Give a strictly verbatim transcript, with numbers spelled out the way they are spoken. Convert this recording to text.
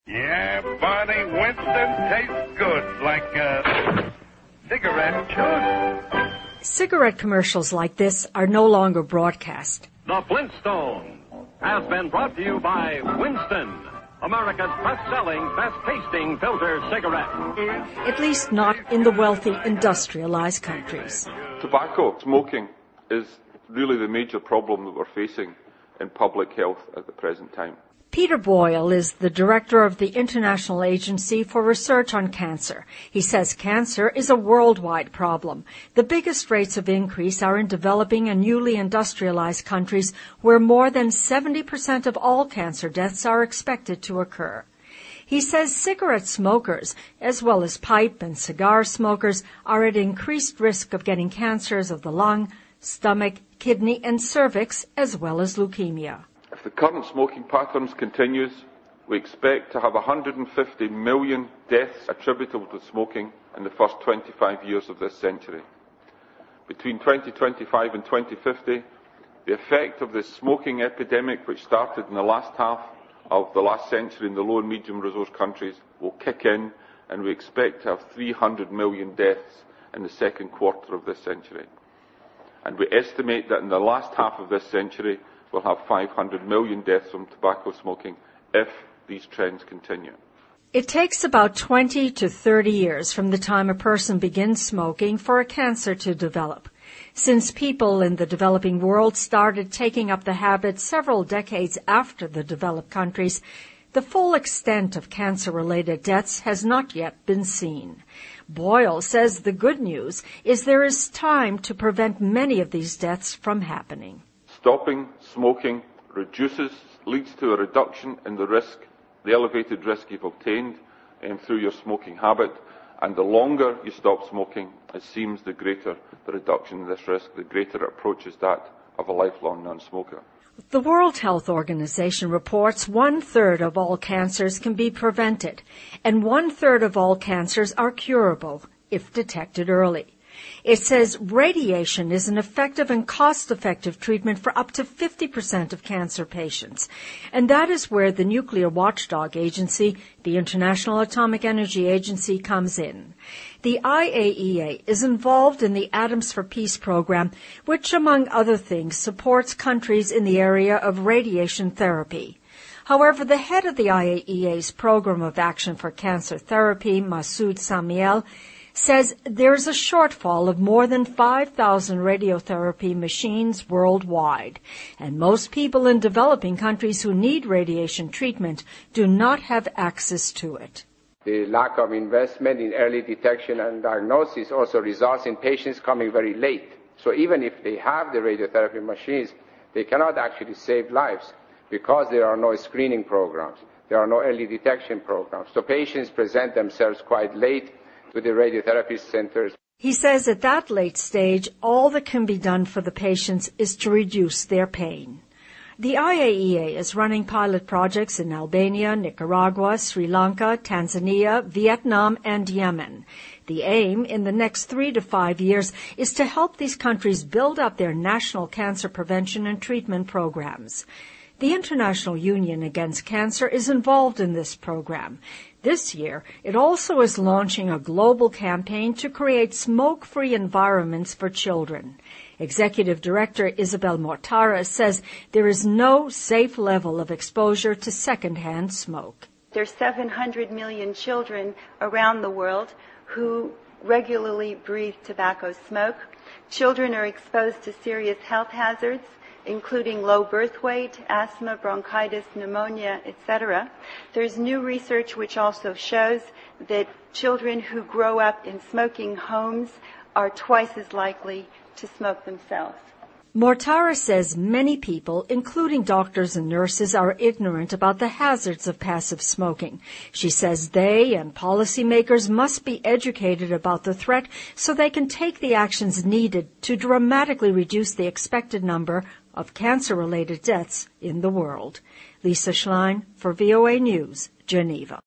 Yeah, Barney, Winston tastes good, like a cigarette should. Cigarette commercials like this are no longer broadcast. The Flintstones has been brought to you by Winston, America's best-selling, best-tasting filter cigarette. At least not in the wealthy, industrialized countries. Tobacco smoking is really the major problem that we're facing in public health at the present time. Peter Boyle is the director of the International Agency for Research on Cancer. He says cancer is a worldwide problem. The biggest rates of increase are in developing and newly industrialized countries where more than seventy percent of all cancer deaths are expected to occur. He says cigarette smokers, as well as pipe and cigar smokers, are at increased risk of getting cancers of the lung, stomach, kidney, and cervix, as well as leukemia. If the current smoking patterns continues, we expect to have one hundred fifty million deaths attributable to smoking in the first twenty-five years of this century. Between twenty twenty-five and twenty fifty, the effect of this smoking epidemic, which started in the last half of the last century in the low and medium resource countries, will kick in, and we expect to have three hundred million deaths in the second quarter of this century. And we estimate that in the last half of this century, we'll have five hundred million deaths from tobacco smoking if these trends continue. It takes about twenty to thirty years from the time a person begins smoking for a cancer to develop. Since people in the developing world started taking up the habit several decades after the developed countries, the full extent of cancer-related deaths has not yet been seen. Boyle says the good news is there is time to prevent many of these deaths from happening. Stopping smoking reduces, leads to a reduction in the risk, the elevated risk you've obtained um, through your smoking habit. And the longer you stop smoking, it seems the greater the reduction in this risk, the greater it approaches that of a lifelong non-smoker. The World Health Organization reports one-third of all cancers can be prevented, and one-third of all cancers are curable if detected early. It says radiation is an effective and cost-effective treatment for up to fifty percent of cancer patients. And that is where the nuclear watchdog agency, the International Atomic Energy Agency, comes in. The I A E A is involved in the Atoms for Peace program, which, among other things, supports countries in the area of radiation therapy. However, the head of the I A E A's Program of Action for Cancer Therapy, Masoud Samiel, says there's a shortfall of more than five thousand radiotherapy machines worldwide, and most people in developing countries who need radiation treatment do not have access to it. The lack of investment in early detection and diagnosis also results in patients coming very late. So even if they have the radiotherapy machines, they cannot actually save lives because there are no screening programs, there are no early detection programs. So patients present themselves quite late to the radiotherapy centers. He says at that late stage, all that can be done for the patients is to reduce their pain. The I A E A is running pilot projects in Albania, Nicaragua, Sri Lanka, Tanzania, Vietnam, and Yemen. The aim in the next three to five years is to help these countries build up their national cancer prevention and treatment programs. The International Union Against Cancer is involved in this program. This year, it also is launching a global campaign to create smoke-free environments for children. Executive Director Isabel Mortara says there is no safe level of exposure to secondhand smoke. There's seven hundred million children around the world who regularly breathe tobacco smoke. Children are exposed to serious health hazards, including low birth weight, asthma, bronchitis, pneumonia, et cetera. There's new research which also shows that children who grow up in smoking homes are twice as likely to smoke themselves. Mortara says many people, including doctors and nurses, are ignorant about the hazards of passive smoking. She says they and policymakers must be educated about the threat so they can take the actions needed to dramatically reduce the expected number of cancer-related deaths in the world. Lisa Schlein for V O A News, Geneva.